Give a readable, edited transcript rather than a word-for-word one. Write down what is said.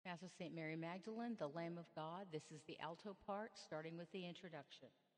Mass of St. Mary Magdalene, the Lamb of God. This is the alto part, starting with the introduction.